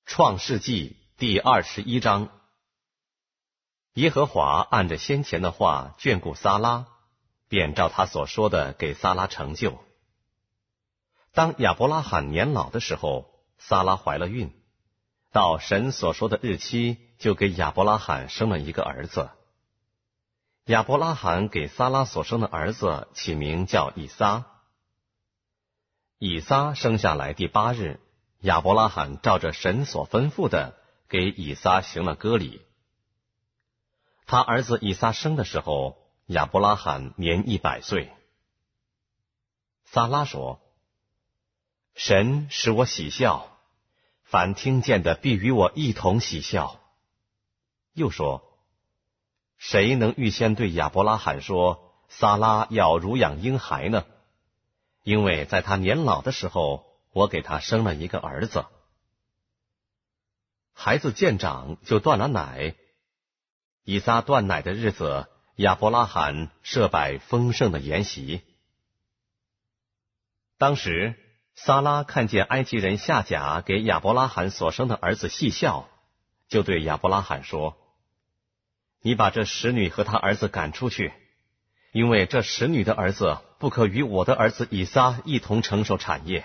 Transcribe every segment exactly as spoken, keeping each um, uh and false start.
创世纪第二十一章。耶和华按着先前的话眷顾撒拉，便照他所说的给撒拉成就。当亚伯拉罕年老的时候，撒拉怀了孕，到神所说的日期，就给亚伯拉罕生了一个儿子。亚伯拉罕给撒拉所生的儿子起名叫以撒。以撒生下来第八日，亚伯拉罕照着神所吩咐的，给以撒行了割礼。他儿子以撒生的时候，亚伯拉罕年一百岁。撒拉说：“神使我喜笑，凡听见的必与我一同喜笑。”又说：“谁能预先对亚伯拉罕说，撒拉要乳养婴孩呢？因为在他年老的时候，我给他生了一个儿子。”孩子渐长，就断了奶。以撒断奶的日子，亚伯拉罕设摆丰盛的筵席。当时撒拉看见埃及人夏甲给亚伯拉罕所生的儿子戏笑，就对亚伯拉罕说：“你把这使女和他儿子赶出去，因为这使女的儿子不可与我的儿子以撒一同承受产业。”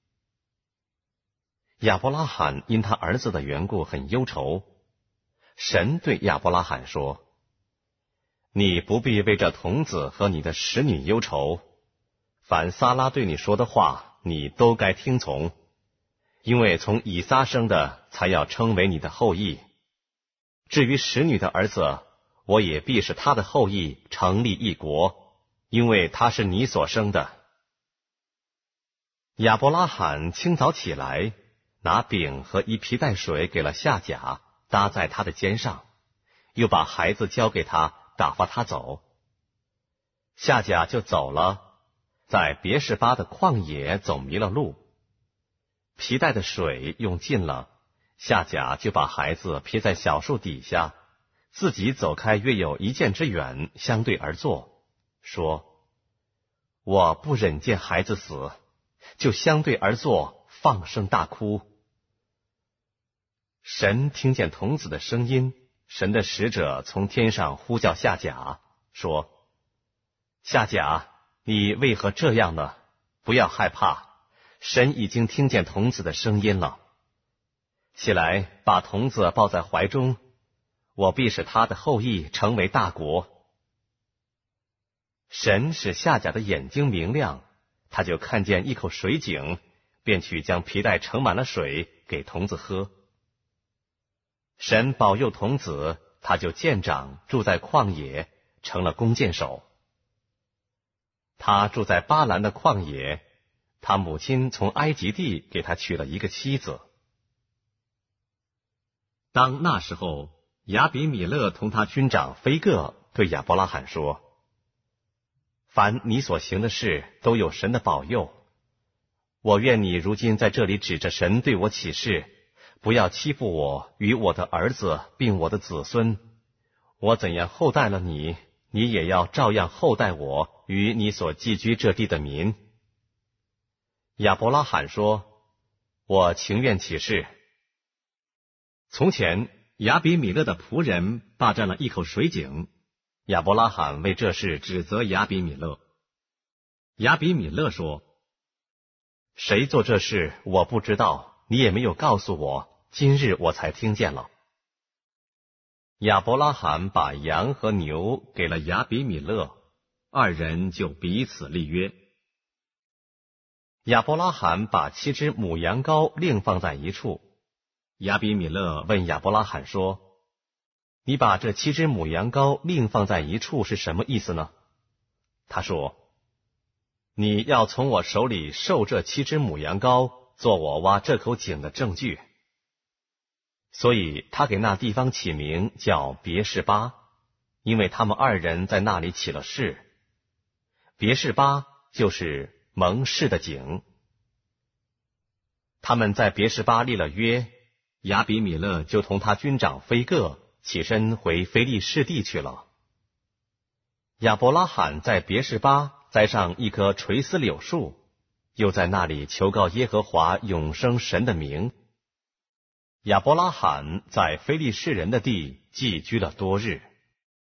亚伯拉罕因他儿子的缘故很忧愁。神对亚伯拉罕说：“你不必为这童子和你的使女忧愁，凡撒拉对你说的话，你都该听从，因为从以撒生的才要称为你的后裔。至于使女的儿子，我也必使他的后裔成立一国，因为他是你所生的。”亚伯拉罕清早起来，拿饼和一皮带水给了夏甲，搭在他的肩上，又把孩子交给他，打发他走。夏甲就走了，在别是巴的旷野走迷了路，皮带的水用尽了，夏甲就把孩子撇在小树底下，自己走开约有一箭之远，相对而坐，说：“我不忍见孩子死，就相对而坐，放声大哭。”神听见童子的声音，神的使者从天上呼叫夏甲，说：“夏甲，你为何这样呢？不要害怕，神已经听见童子的声音了。起来，把童子抱在怀中，我必使他的后裔成为大国。”神使夏甲的眼睛明亮，他就看见一口水井，便去将皮带盛满了水给童子喝。神保佑童子，他就渐长，住在旷野，成了弓箭手。他住在巴兰的旷野，他母亲从埃及地给他娶了一个妻子。当那时候，亚比米勒同他军长菲各对亚伯拉罕说：“凡你所行的事，都有神的保佑。我愿你如今在这里指着神对我起誓，不要欺负我与我的儿子并我的子孙。我怎样厚待了你，你也要照样厚待我与你所寄居这地的民。”亚伯拉罕说：“我情愿起誓。”从前亚比米勒的仆人霸占了一口水井，亚伯拉罕为这事指责亚比米勒。亚比米勒说：“谁做这事我不知道，你也没有告诉我，今日我才听见了。”亚伯拉罕把羊和牛给了亚比米勒，二人就彼此立约。亚伯拉罕把七只母羊羔另放在一处。亚比米勒问亚伯拉罕说：“你把这七只母羊羔另放在一处是什么意思呢？”他说：“你要从我手里受这七只母羊羔，做我挖这口井的证据。”所以他给那地方起名叫别是巴，因为他们二人在那里起了誓。别是巴就是蒙氏的井。他们在别是巴立了约，亚比米勒就同他军长菲各起身回非利士地去了。亚伯拉罕在别是巴栽上一棵垂丝柳树，又在那里求告耶和华永生神的名。 亚伯拉罕在非利士人的地寄居了多日。